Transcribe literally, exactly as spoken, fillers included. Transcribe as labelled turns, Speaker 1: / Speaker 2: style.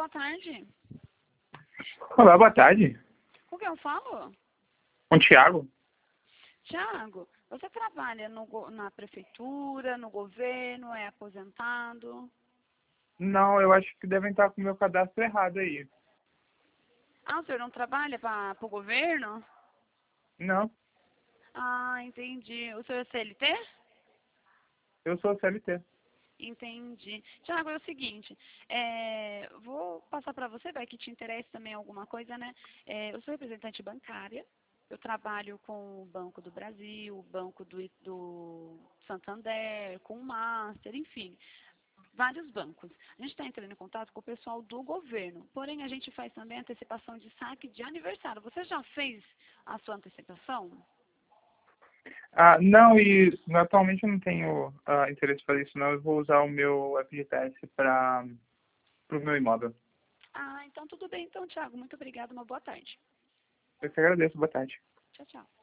Speaker 1: boa tarde.
Speaker 2: Olá, boa tarde.
Speaker 1: Com quem eu falo?
Speaker 2: Com o Thiago?
Speaker 1: Tiago, você trabalha no, go- na prefeitura, no governo, é aposentado?
Speaker 2: Não, eu acho que devem estar com o meu cadastro errado aí.
Speaker 1: Ah, o senhor não trabalha para o governo?
Speaker 2: Não,
Speaker 1: Ah, entendi. O senhor é C L T?
Speaker 2: eu sou C L T.
Speaker 1: Entendi. Tiago, é o seguinte, é, vou passar para você, vai que te interessa também alguma coisa, né? É, eu sou representante bancária, eu trabalho com o Banco do Brasil, o Banco do, do Santander, com o Master, enfim, vários bancos. A gente está entrando em contato com o pessoal do governo, porém a gente faz também antecipação de saque de aniversário. Você já fez a sua antecipação?
Speaker 2: Ah, não, e atualmente eu não tenho ah, interesse em fazer isso, não. Eu vou usar o meu F G T S para o meu imóvel.
Speaker 1: Ah, então tudo bem então, Tiago. Muito obrigada, uma boa tarde.
Speaker 2: Eu te agradeço, boa tarde.
Speaker 1: Tchau, tchau.